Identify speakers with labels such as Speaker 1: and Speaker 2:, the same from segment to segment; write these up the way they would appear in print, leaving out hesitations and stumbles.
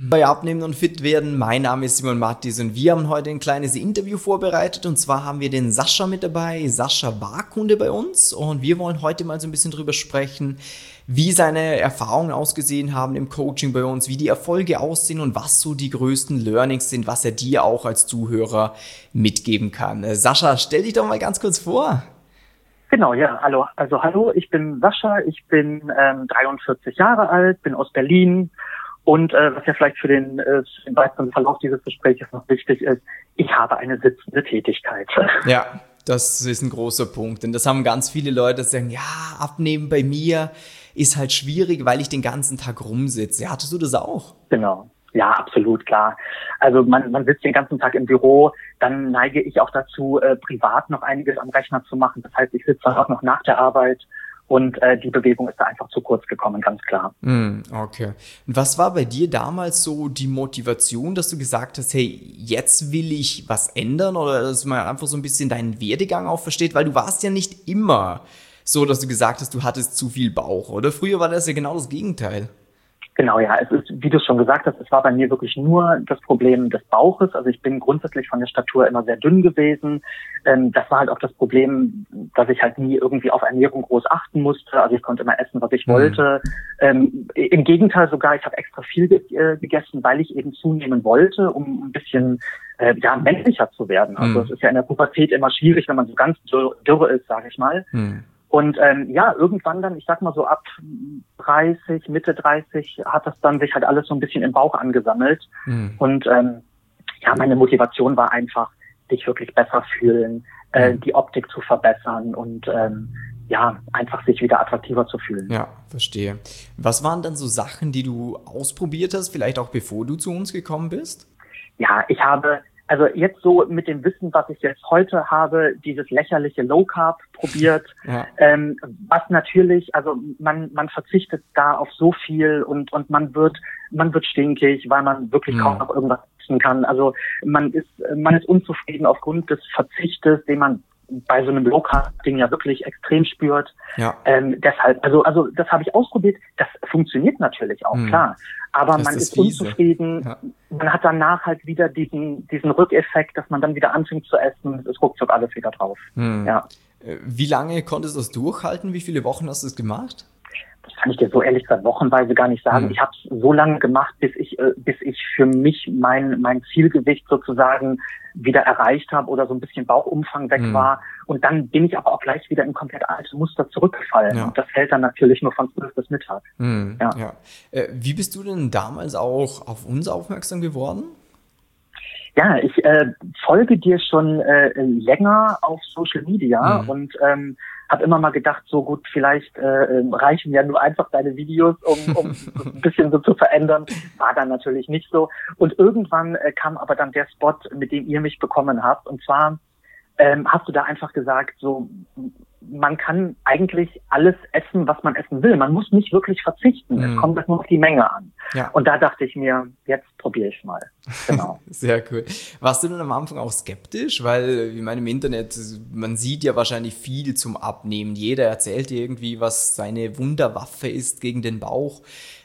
Speaker 1: bei Abnehmen und Fit werden. Mein Name ist Simon Mattis und wir haben heute ein kleines Interview vorbereitet und zwar haben wir den Sascha mit dabei. Sascha war Kunde bei uns und wir wollen heute mal so ein bisschen drüber sprechen, wie seine Erfahrungen ausgesehen haben im Coaching bei uns, wie die Erfolge aussehen und was so die größten Learnings sind, was er dir auch als Zuhörer mitgeben kann. Sascha, stell dich doch mal ganz kurz vor.
Speaker 2: Genau, ja, hallo. Also hallo, ich bin Sascha, ich bin 43 Jahre alt, bin aus Berlin und was ja vielleicht für den weiteren Verlauf dieses Gesprächs noch wichtig ist, ich habe eine sitzende Tätigkeit.
Speaker 1: Ja, das ist ein großer Punkt, denn das haben ganz viele Leute, die sagen, ja, Abnehmen bei mir ist halt schwierig, weil ich den ganzen Tag rumsitze. Ja, hattest du das auch?
Speaker 2: Genau. Ja, absolut, klar. Also man sitzt den ganzen Tag im Büro, dann neige ich auch dazu, privat noch einiges am Rechner zu machen. Das heißt, ich sitze dann auch noch nach der Arbeit und die Bewegung ist da einfach zu kurz gekommen, ganz klar.
Speaker 1: Okay. Und was war bei dir damals so die Motivation, dass du gesagt hast, hey, jetzt will ich was ändern oder dass man einfach so ein bisschen deinen Werdegang auch versteht, weil du warst ja nicht immer so, dass du gesagt hast, du hattest zu viel Bauch, oder? Früher war das ja genau das Gegenteil.
Speaker 2: Genau, ja, es ist, wie du schon gesagt hast, es war bei mir wirklich nur das Problem des Bauches. Also ich bin grundsätzlich von der Statur immer sehr dünn gewesen. Das war halt auch das Problem, dass ich halt nie irgendwie auf Ernährung groß achten musste. Also ich konnte immer essen, was ich wollte. Im Gegenteil sogar, ich habe extra viel gegessen, weil ich eben zunehmen wollte, um ein bisschen männlicher zu werden. Also es ist ja in der Pubertät immer schwierig, wenn man so ganz dürre ist, sage ich mal. Und irgendwann dann, ich sag mal so ab 30, Mitte 30, hat das dann sich halt alles so ein bisschen im Bauch angesammelt. Und meine Motivation war einfach, sich wirklich besser fühlen, die Optik zu verbessern und einfach sich wieder attraktiver zu fühlen.
Speaker 1: Ja, verstehe. Was waren dann so Sachen, die du ausprobiert hast, vielleicht auch bevor du zu uns gekommen bist?
Speaker 2: Ja, ich habe also jetzt so mit dem Wissen, was ich jetzt heute habe, dieses lächerliche Low Carb probiert, was natürlich, also man verzichtet da auf so viel und man wird stinkig, weil man wirklich kaum noch irgendwas essen kann. Also man ist unzufrieden aufgrund des Verzichtes, den man bei so einem Low Carb Ding ja wirklich extrem spürt. Ja. Deshalb, also das habe ich ausprobiert. Das funktioniert natürlich auch, klar. Aber man ist unzufrieden. Ja. Man hat danach halt wieder diesen Rückeffekt, dass man dann wieder anfängt zu essen. Es ist ruckzuck alles wieder drauf. Ja.
Speaker 1: Wie lange konntest du das durchhalten? Wie viele Wochen hast du es gemacht?
Speaker 2: Das kann ich dir so ehrlich gesagt wochenweise gar nicht sagen. Ich habe es so lange gemacht, bis ich für mich mein Zielgewicht sozusagen wieder erreicht habe oder so ein bisschen Bauchumfang weg war. Und dann bin ich aber auch gleich wieder in komplett alte Muster zurückgefallen. Ja. Und das hält dann natürlich nur von 12 bis Mittag.
Speaker 1: Ja. Wie bist du denn damals auch auf uns aufmerksam geworden?
Speaker 2: Ja, ich folge dir schon länger auf Social Media und habe immer mal gedacht, so gut, vielleicht reichen ja nur einfach deine Videos, um ein bisschen so zu verändern. War dann natürlich nicht so. Und irgendwann kam aber dann der Spot, mit dem ihr mich bekommen habt. Und zwar hast du da einfach gesagt, so man kann eigentlich alles essen, was man essen will. Man muss nicht wirklich verzichten. Es kommt halt nur auf die Menge an. Ja. Und da dachte ich mir, jetzt probiere ich mal. Genau.
Speaker 1: Sehr cool. Warst du denn am Anfang auch skeptisch? Weil, ich meine, im Internet, man sieht ja wahrscheinlich viel zum Abnehmen. Jeder erzählt dir irgendwie, was seine Wunderwaffe ist gegen den Bauch.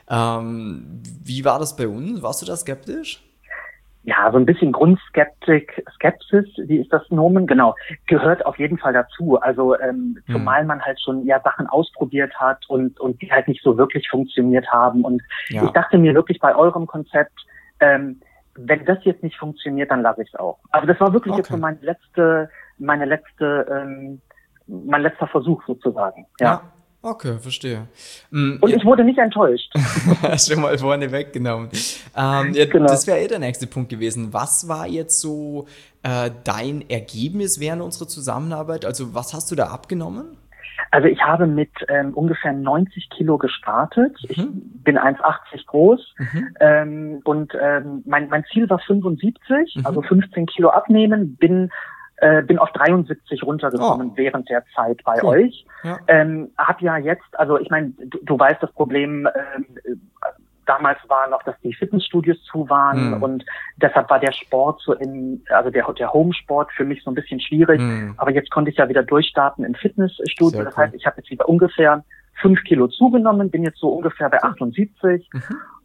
Speaker 1: Wie war das bei uns? Warst du da skeptisch?
Speaker 2: Ja, so ein bisschen Skepsis, wie ist das Nomen? Genau, gehört auf jeden Fall dazu. Also zumal man halt schon Sachen ausprobiert hat und die halt nicht so wirklich funktioniert haben. Und ich dachte mir wirklich bei eurem Konzept, wenn das jetzt nicht funktioniert, dann lasse ich es auch. Also das war wirklich jetzt so mein letzter Versuch sozusagen. Ja.
Speaker 1: Okay, verstehe.
Speaker 2: Und ich wurde nicht enttäuscht.
Speaker 1: Schon mal vorne weggenommen. Genau. Das wäre der nächste Punkt gewesen. Was war jetzt so dein Ergebnis während unserer Zusammenarbeit? Also was hast du da abgenommen?
Speaker 2: Also ich habe mit ungefähr 90 Kilo gestartet. Ich bin 1,80 groß und mein Ziel war 75, also 15 Kilo abnehmen, bin auf 73 runtergekommen während der Zeit bei euch. Ja. Hab ja jetzt, also ich meine, du weißt das Problem, damals war noch, dass die Fitnessstudios zu waren und deshalb war der Sport der Homesport für mich so ein bisschen schwierig. Aber jetzt konnte ich ja wieder durchstarten im Fitnessstudio. Sehr das heißt, ich habe jetzt wieder ungefähr 5 Kilo zugenommen, bin jetzt so ungefähr bei 78.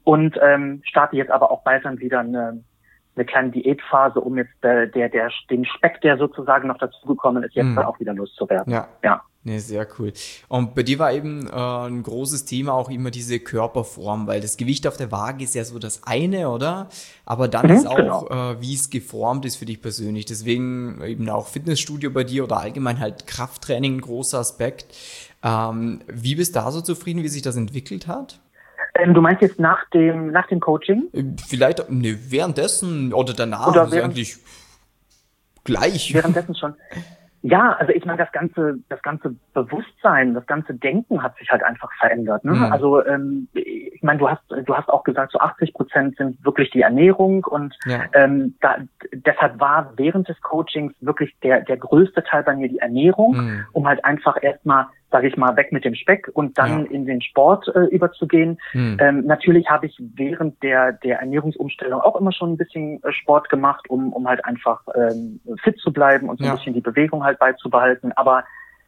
Speaker 2: und starte jetzt aber auch bald dann wieder eine kleine Diätphase, um jetzt den Speck, der sozusagen noch dazugekommen ist, jetzt dann auch wieder loszuwerden.
Speaker 1: Ja. Nee, sehr cool. Und bei dir war eben ein großes Thema auch immer diese Körperform, weil das Gewicht auf der Waage ist ja so das eine, oder? Aber dann ist auch, wie es geformt ist für dich persönlich. Deswegen eben auch Fitnessstudio bei dir oder allgemein halt Krafttraining ein großer Aspekt. Wie bist du da so zufrieden, wie sich das entwickelt hat?
Speaker 2: Du meinst jetzt nach dem Coaching?
Speaker 1: Vielleicht währenddessen oder danach,
Speaker 2: oder
Speaker 1: ist eigentlich gleich.
Speaker 2: Währenddessen schon. Ja, also ich meine, das ganze Bewusstsein, das ganze Denken hat sich halt einfach verändert. Ne? Also ich meine, du hast auch gesagt, so 80% sind wirklich die Ernährung und deshalb war während des Coachings wirklich der größte Teil bei mir die Ernährung, um halt einfach erstmal, sage ich mal, weg mit dem Speck und dann in den Sport überzugehen. Natürlich habe ich während der Ernährungsumstellung auch immer schon ein bisschen Sport gemacht, um halt einfach fit zu bleiben und so ein bisschen die Bewegung halt beizubehalten. Aber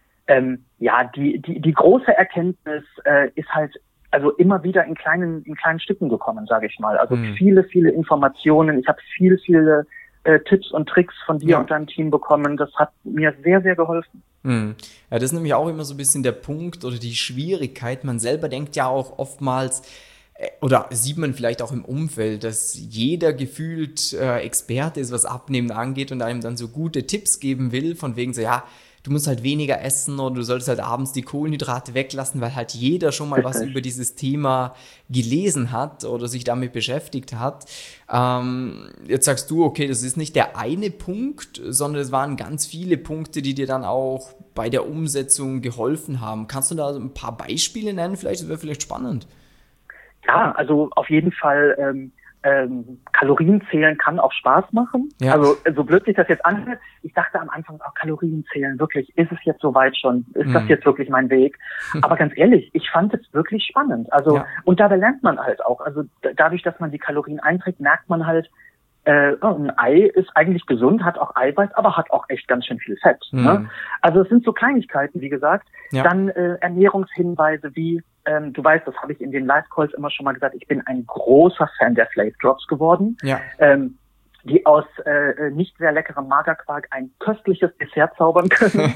Speaker 2: die große Erkenntnis ist halt also immer wieder in kleinen Stücken gekommen, sage ich mal. Also viele Informationen. Ich habe viele Tipps und Tricks von dir und deinem Team bekommen. Das hat mir sehr, sehr geholfen.
Speaker 1: Ja, das ist nämlich auch immer so ein bisschen der Punkt oder die Schwierigkeit. Man selber denkt ja auch oftmals, oder sieht man vielleicht auch im Umfeld, dass jeder gefühlt Experte ist, was Abnehmen angeht und einem dann so gute Tipps geben will, von wegen so, ja, du musst halt weniger essen oder du solltest halt abends die Kohlenhydrate weglassen, weil halt jeder schon mal was über dieses Thema gelesen hat oder sich damit beschäftigt hat. Jetzt sagst du, okay, das ist nicht der eine Punkt, sondern es waren ganz viele Punkte, die dir dann auch bei der Umsetzung geholfen haben. Kannst du da ein paar Beispiele nennen? Das wäre vielleicht spannend.
Speaker 2: Ja, also auf jeden Fall Kalorien zählen kann auch Spaß machen. Ja. Also so blöd sich das jetzt anhört, ich dachte am Anfang auch Kalorien zählen, wirklich, ist es jetzt soweit schon? Ist das jetzt wirklich mein Weg? Aber ganz ehrlich, ich fand es wirklich spannend. Also und dabei lernt man halt auch. Also dadurch, dass man die Kalorien einträgt, merkt man halt, ein Ei ist eigentlich gesund, hat auch Eiweiß, aber hat auch echt ganz schön viel Fett. Ne? Also es sind so Kleinigkeiten, wie gesagt. Dann Ernährungshinweise wie, du weißt, das habe ich in den Live-Calls immer schon mal gesagt, ich bin ein großer Fan der Flake Drops geworden, die aus nicht sehr leckerem Magerquark ein köstliches Dessert zaubern können.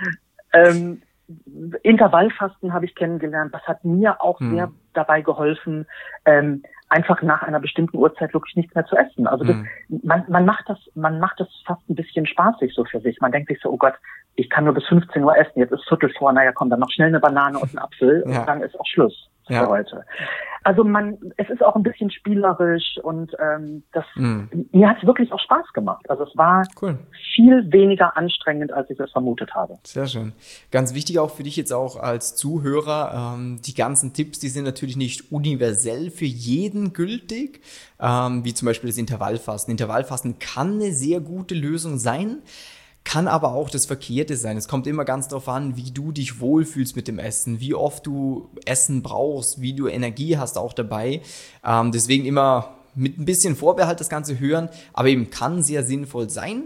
Speaker 2: Intervallfasten habe ich kennengelernt. Das hat mir auch sehr dabei geholfen, einfach nach einer bestimmten Uhrzeit wirklich nichts mehr zu essen. Also das, man macht das fast ein bisschen spaßig so für sich. Man denkt sich so, oh Gott, ich kann nur bis 15 Uhr essen, jetzt ist Viertel vor, naja komm, dann noch schnell eine Banane und einen Apfel und dann ist auch Schluss für heute. Also es ist auch ein bisschen spielerisch und mir hat es wirklich auch Spaß gemacht. Also es war viel weniger anstrengend, als ich es vermutet habe.
Speaker 1: Sehr schön. Ganz wichtig auch für dich jetzt auch als Zuhörer, die ganzen Tipps, die sind natürlich nicht universell für jeden gültig, wie zum Beispiel das Intervallfasten. Intervallfasten kann eine sehr gute Lösung sein, kann aber auch das Verkehrte sein. Es kommt immer ganz darauf an, wie du dich wohlfühlst mit dem Essen, wie oft du Essen brauchst, wie du Energie hast auch dabei. Deswegen immer mit ein bisschen Vorbehalt das Ganze hören, aber eben kann sehr sinnvoll sein.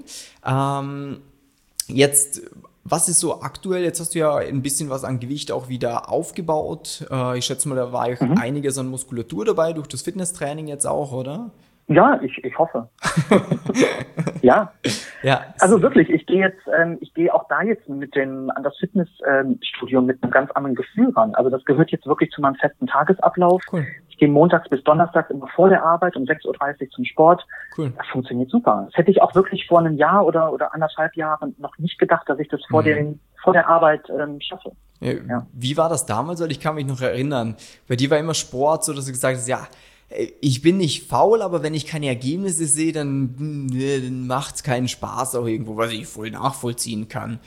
Speaker 1: Jetzt, was ist so aktuell? Jetzt hast du ja ein bisschen was an Gewicht auch wieder aufgebaut. Ich schätze mal, da war einiges an Muskulatur dabei, durch das Fitnesstraining jetzt auch, oder?
Speaker 2: Ja, ich hoffe. Ja. Also wirklich, ich gehe auch da jetzt an das Fitnessstudio mit einem ganz anderen Gefühl ran. Also das gehört jetzt wirklich zu meinem festen Tagesablauf. Cool. Ich gehe montags bis donnerstags immer vor der Arbeit um 6.30 Uhr zum Sport. Cool. Das funktioniert super. Das hätte ich auch wirklich vor einem Jahr oder 1,5 Jahren noch nicht gedacht, dass ich das vor der Arbeit schaffe.
Speaker 1: Ja. Wie war das damals? Weil ich kann mich noch erinnern, bei dir war immer Sport, so dass du gesagt hast, ja, ich bin nicht faul, aber wenn ich keine Ergebnisse sehe, dann macht's keinen Spaß auch irgendwo, was ich voll nachvollziehen kann.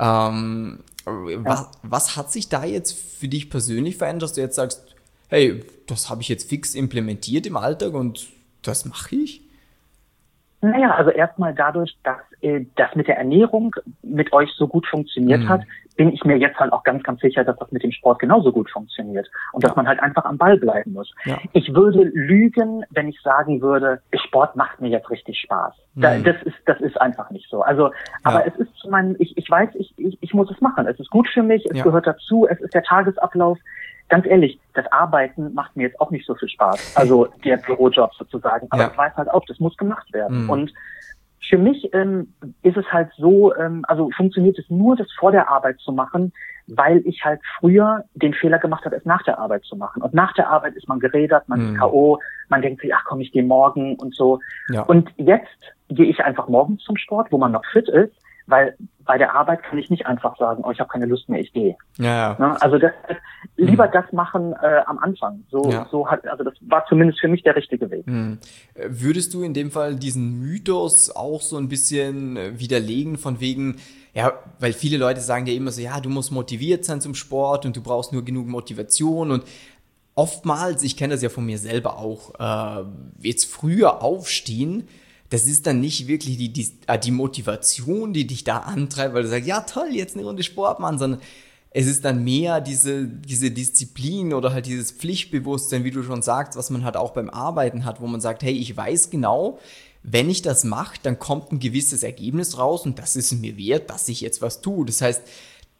Speaker 1: Was hat sich da jetzt für dich persönlich verändert, dass du jetzt sagst, hey, das habe ich jetzt fix implementiert im Alltag und das mache ich?
Speaker 2: Naja, also erstmal dadurch, dass das mit der Ernährung mit euch so gut funktioniert hat, bin ich mir jetzt halt auch ganz, ganz sicher, dass das mit dem Sport genauso gut funktioniert und dass man halt einfach am Ball bleiben muss. Ja. Ich würde lügen, wenn ich sagen würde, Sport macht mir jetzt richtig Spaß. Das ist einfach nicht so. Also, aber es ist ich weiß, ich muss es machen. Es ist gut für mich, es gehört dazu, es ist der Tagesablauf. ganz ehrlich, das Arbeiten macht mir jetzt auch nicht so viel Spaß. Also der Bürojob sozusagen. Aber ich weiß halt auch, das muss gemacht werden. Und für mich ist es halt so, also funktioniert es nur, das vor der Arbeit zu machen, weil ich halt früher den Fehler gemacht habe, es nach der Arbeit zu machen. Und nach der Arbeit ist man gerädert, man ist K.O., man denkt sich, ach komm, ich gehe morgen und so. Ja. Und jetzt gehe ich einfach morgens zum Sport, wo man noch fit ist, weil bei der Arbeit kann ich nicht einfach sagen, oh, ich habe keine Lust mehr, ich gehe. Ja. Also deshalb lieber das machen am Anfang. Also das war zumindest für mich der richtige Weg.
Speaker 1: Würdest du in dem Fall diesen Mythos auch so ein bisschen widerlegen von wegen, ja, weil viele Leute sagen ja immer so, ja, du musst motiviert sein zum Sport und du brauchst nur genug Motivation und oftmals, ich kenne das ja von mir selber auch, jetzt früher aufstehen, das ist dann nicht wirklich die Motivation, die dich da antreibt, weil du sagst, ja toll, jetzt eine Runde Sport machen, sondern es ist dann mehr diese Disziplin oder halt dieses Pflichtbewusstsein, wie du schon sagst, was man halt auch beim Arbeiten hat, wo man sagt, hey, ich weiß genau, wenn ich das mache, dann kommt ein gewisses Ergebnis raus und das ist mir wert, dass ich jetzt was tue. Das heißt,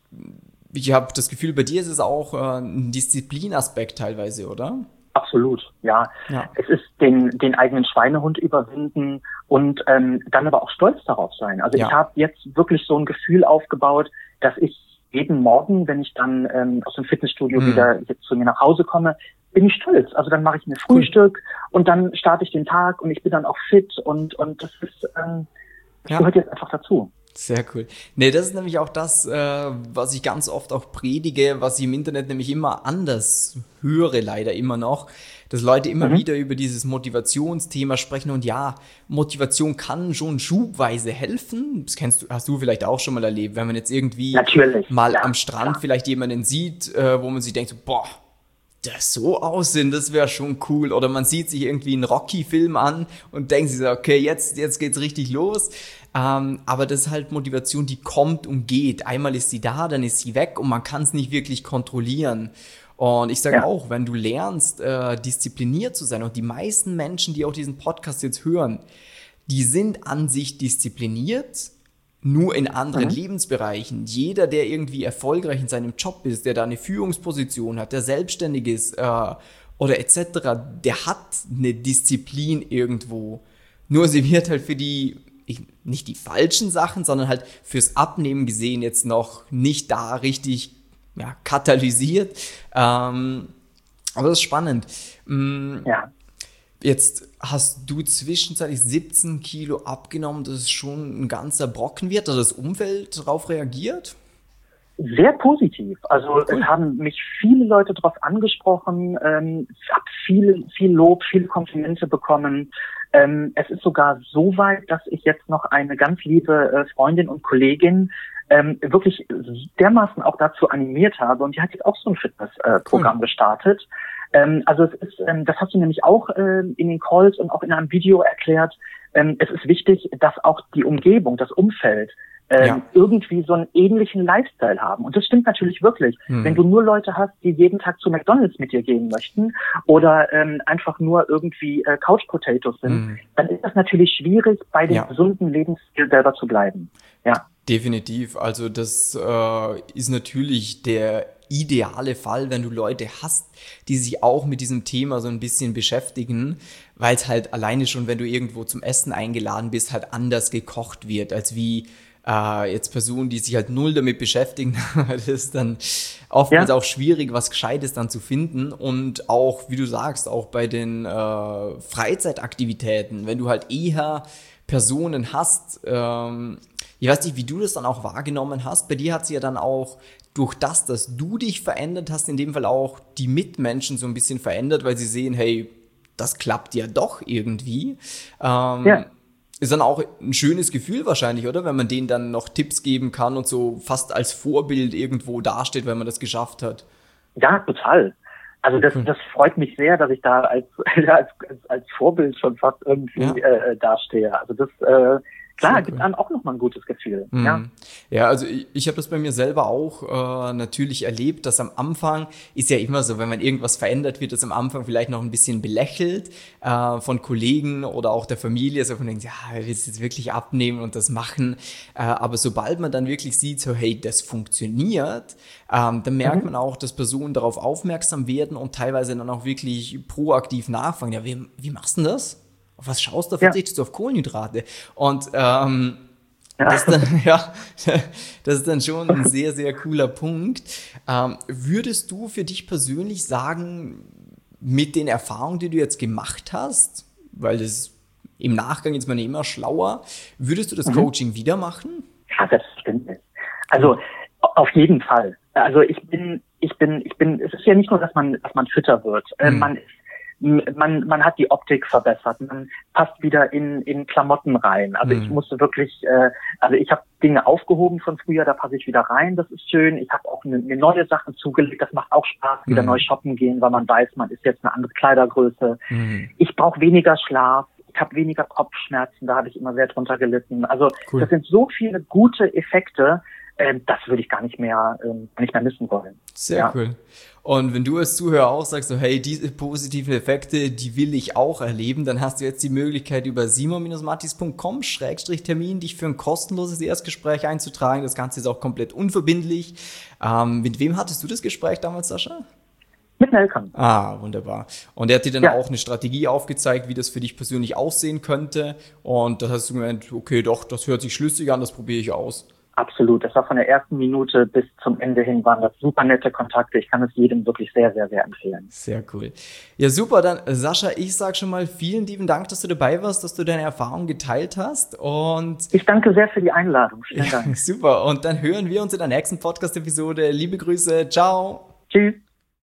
Speaker 1: ich habe das Gefühl, bei dir ist es auch ein Disziplinaspekt teilweise, oder?
Speaker 2: Absolut, ja. Es ist den eigenen Schweinehund überwinden und dann aber auch stolz darauf sein. Also ich habe jetzt wirklich so ein Gefühl aufgebaut, dass ich jeden Morgen, wenn ich dann aus dem Fitnessstudio wieder zu mir nach Hause komme, bin ich stolz. Also dann mache ich mir Frühstück und dann starte ich den Tag und ich bin dann auch fit und das ist gehört jetzt einfach dazu.
Speaker 1: Sehr cool. Nee, das ist nämlich auch das, was ich ganz oft auch predige, was ich im Internet nämlich immer anders höre, leider immer noch, dass Leute immer wieder über dieses Motivationsthema sprechen und ja, Motivation kann schon schubweise helfen. Das hast du vielleicht auch schon mal erlebt, wenn man jetzt irgendwie mal am Strand vielleicht jemanden sieht, wo man sich denkt, so, boah, das so aussehen, das wäre schon cool. Oder man sieht sich irgendwie einen Rocky-Film an und denkt sich so, okay, jetzt geht's richtig los. Aber das ist halt Motivation, die kommt und geht. Einmal ist sie da, dann ist sie weg und man kann es nicht wirklich kontrollieren. Und ich sage auch, wenn du lernst, diszipliniert zu sein, und die meisten Menschen, die auch diesen Podcast jetzt hören, die sind an sich diszipliniert, nur in anderen Lebensbereichen. Jeder, der irgendwie erfolgreich in seinem Job ist, der da eine Führungsposition hat, der selbstständig ist oder etc., der hat eine Disziplin irgendwo. Nur sie wird halt für nicht die falschen Sachen, sondern halt fürs Abnehmen gesehen jetzt noch nicht da richtig katalysiert. Aber das ist spannend. Jetzt hast du zwischenzeitlich 17 Kilo abgenommen, das ist schon ein ganzer Brocken wird. Hat das Umfeld darauf reagiert?
Speaker 2: Sehr positiv. Also es haben mich viele Leute darauf angesprochen, ich habe viel Lob, viele Komplimente bekommen. Es ist sogar so weit, dass ich jetzt noch eine ganz liebe Freundin und Kollegin wirklich dermaßen auch dazu animiert habe. Und die hat jetzt auch so ein Fitnessprogramm gestartet. Also es ist, das hast du nämlich auch in den Calls und auch in einem Video erklärt. Es ist wichtig, dass auch die Umgebung, das Umfeld irgendwie so einen ähnlichen Lifestyle haben. Und das stimmt natürlich wirklich. Wenn du nur Leute hast, die jeden Tag zu McDonald's mit dir gehen möchten oder einfach nur irgendwie Couch Potatoes sind, dann ist das natürlich schwierig, bei dem gesunden Lebensstil selber zu bleiben. Ja.
Speaker 1: Definitiv. Also das ist natürlich der ideale Fall, wenn du Leute hast, die sich auch mit diesem Thema so ein bisschen beschäftigen, weil es halt alleine schon, wenn du irgendwo zum Essen eingeladen bist, halt anders gekocht wird, als wie jetzt Personen, die sich halt null damit beschäftigen. Das ist dann oftmals auch schwierig, was Gescheites dann zu finden. Und auch, wie du sagst, auch bei den Freizeitaktivitäten, wenn du halt eher Personen hast, ich weiß nicht, wie du das dann auch wahrgenommen hast. Bei dir hat sie ja dann auch durch das, dass du dich verändert hast, in dem Fall auch die Mitmenschen so ein bisschen verändert, weil sie sehen, hey, das klappt ja doch irgendwie. Ist dann auch ein schönes Gefühl wahrscheinlich, oder? Wenn man denen dann noch Tipps geben kann und so fast als Vorbild irgendwo dasteht, wenn man das geschafft hat.
Speaker 2: Ja, total. Also das freut mich sehr, dass ich da als Vorbild schon fast irgendwie dastehe. Also das klar, gibt einem auch nochmal ein gutes Gefühl.
Speaker 1: Ja, also ich habe das bei mir selber auch natürlich erlebt, dass am Anfang ist ja immer so, wenn man irgendwas verändert, wird das am Anfang vielleicht noch ein bisschen belächelt von Kollegen oder auch der Familie, so von denkt, ja, willst du jetzt wirklich abnehmen und das machen? Aber sobald man dann wirklich sieht, so hey, das funktioniert, dann merkt man auch, dass Personen darauf aufmerksam werden und teilweise dann auch wirklich proaktiv nachfragen. Ja, wie machst du denn das? Auf was schaust du? Verzichtest du auf Kohlenhydrate? Und das ist dann schon ein sehr, sehr cooler Punkt. Würdest du für dich persönlich sagen, mit den Erfahrungen, die du jetzt gemacht hast, weil das im Nachgang ist man ja immer schlauer, würdest du das Coaching wieder machen?
Speaker 2: Ja, selbstverständlich. Also auf jeden Fall. Also es ist ja nicht nur, dass man fitter wird. Man hat die Optik verbessert, man passt wieder in Klamotten rein. Also ich musste wirklich, ich habe Dinge aufgehoben von früher, da passe ich wieder rein, das ist schön. Ich habe auch mir neue Sachen zugelegt, das macht auch Spaß, wieder neu shoppen gehen, weil man weiß, man ist jetzt eine andere Kleidergröße. Ich brauche weniger Schlaf, ich habe weniger Kopfschmerzen, da habe ich immer sehr drunter gelitten. Also das sind so viele gute Effekte, das würde ich gar nicht mehr missen wollen.
Speaker 1: Sehr cool. Und wenn du als Zuhörer auch sagst, so hey, diese positiven Effekte, die will ich auch erleben, dann hast du jetzt die Möglichkeit über simon-mattis.com/Termin dich für ein kostenloses Erstgespräch einzutragen. Das Ganze ist auch komplett unverbindlich. Mit wem hattest du das Gespräch damals, Sascha?
Speaker 2: Mit Nelkan.
Speaker 1: Wunderbar. Und er hat dir dann auch eine Strategie aufgezeigt, wie das für dich persönlich aussehen könnte. Und da hast du gemeint, okay, doch, das hört sich schlüssig an, das probiere ich aus.
Speaker 2: Absolut. Das war von der ersten Minute bis zum Ende hin, waren das super nette Kontakte. Ich kann es jedem wirklich sehr, sehr, sehr empfehlen.
Speaker 1: Sehr cool. Ja, super. Dann, Sascha, ich sage schon mal vielen lieben Dank, dass du dabei warst, dass du deine Erfahrungen geteilt hast. Und
Speaker 2: ich danke sehr für die Einladung. Vielen Dank.
Speaker 1: Super. Und dann hören wir uns in der nächsten Podcast-Episode. Liebe Grüße. Ciao.
Speaker 2: Tschüss.